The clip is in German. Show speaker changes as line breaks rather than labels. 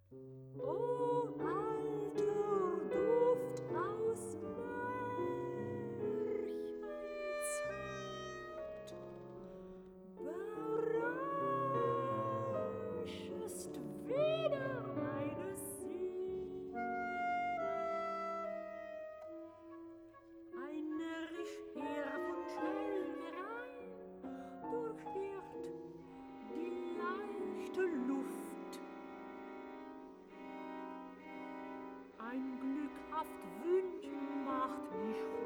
O alter Duft aus Märchenzeit, berauschest wieder meine Seele. Eine Richerwunschellerei durchquert die leichte Luft. Ein glückhaft Wünschen macht mich